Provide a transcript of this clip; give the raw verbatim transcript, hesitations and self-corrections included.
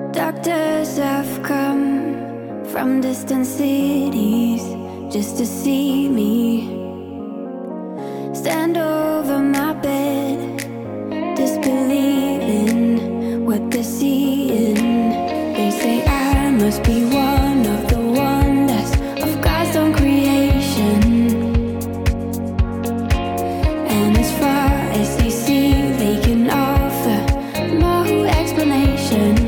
Doctors have come from distant cities just to see me. Stand over my bed, disbelieving what they're seeing. They say I must be one of the wonders of God's own creation. And as far as they see, they can offer no explanation.